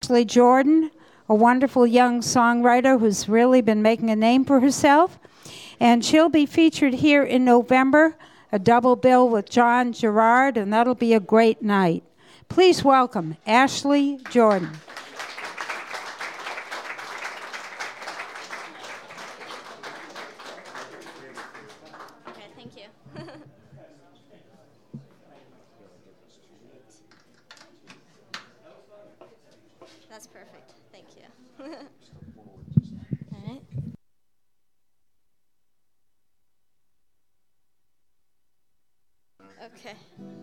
Ashley Jordan, a wonderful young songwriter who's really been making a name for herself. And she'll be featured here in November, a double bill with John Gerard, and that'll be a great night. Please welcome Ashley Jordan. Okay, thank you. That's perfect. Thank you. All right. Okay.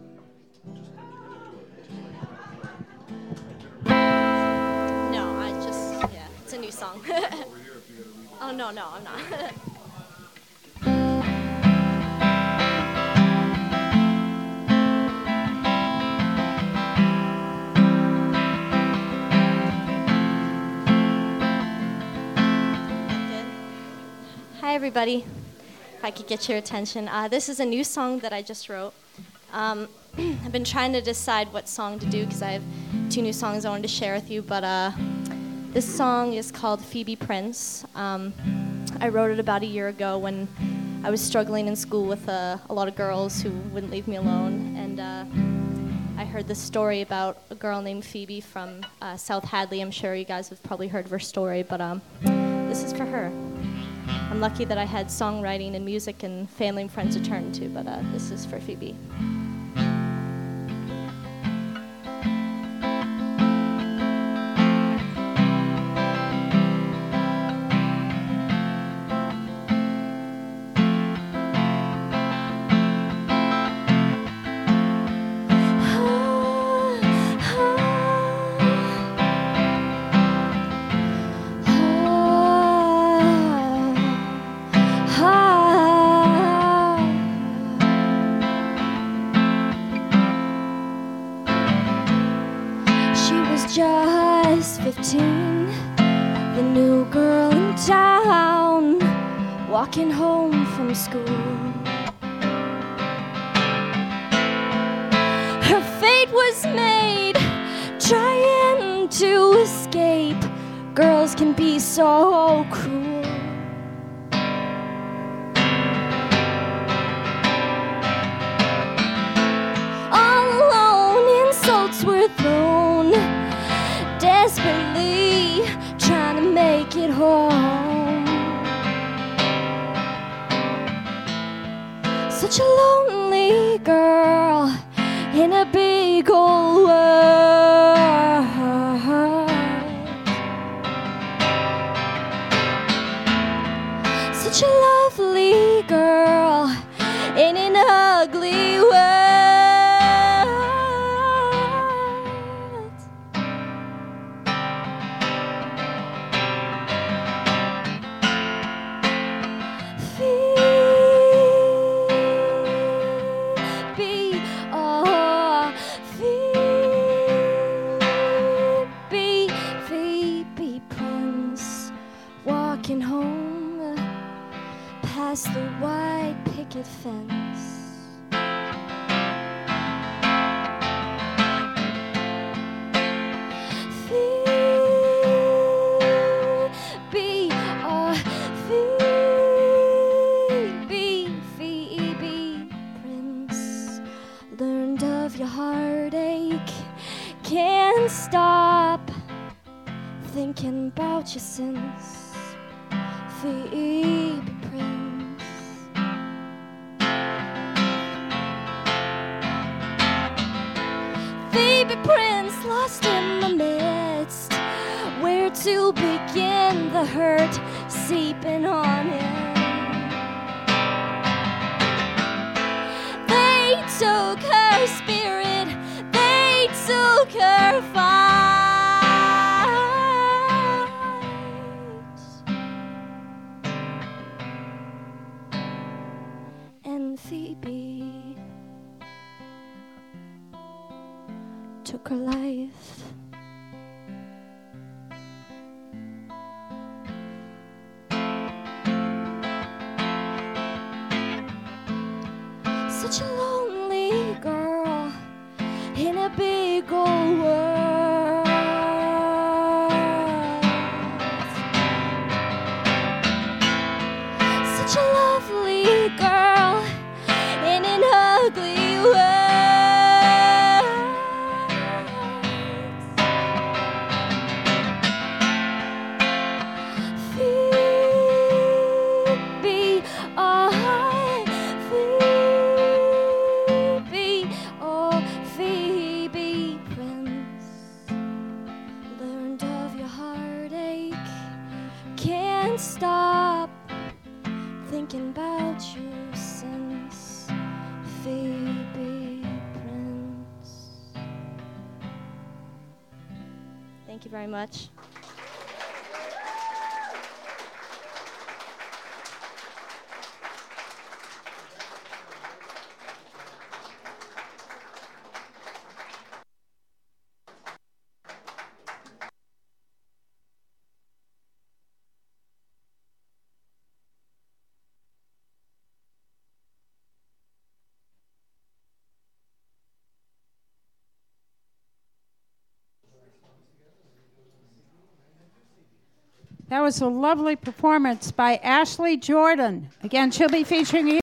No, it's a new song. Oh, no, I'm not. Hi, everybody. If I could get your attention. This is a new song that I just wrote. I've been trying to decide what song to do because I have 2 new songs I wanted to share with you, but this song is called Phoebe Prince. I wrote it about a year ago when I was struggling in school with a lot of girls who wouldn't leave me alone, and I heard this story about a girl named Phoebe from South Hadley. I'm sure you guys have probably heard of her story, but this is for her. I'm lucky that I had songwriting and music and family and friends to turn to, but this is for Phoebe. Just 15, the new girl in town, walking home from school. Her fate was made, trying to escape. Girls can be so cruel. All alone, insults were thrown, desperately trying to make it home. Such a lonely girl in a big old world. Such a lovely girl in an ugly world. Home past the white picket fence. Phoebe, Phoebe Prince, learned of your heartache, can't stop thinking about you since. Phoebe Prince. Phoebe Prince, lost in the midst. Where to begin? The hurt seeping on him. They took her spirit, they took her fight. Phoebe took her life. Such a lonely girl in a big old world. can't stop thinking about you since Phoebe Prince. Thank you very much. That was a lovely performance by Ashley Jordan. Again, she'll be featuring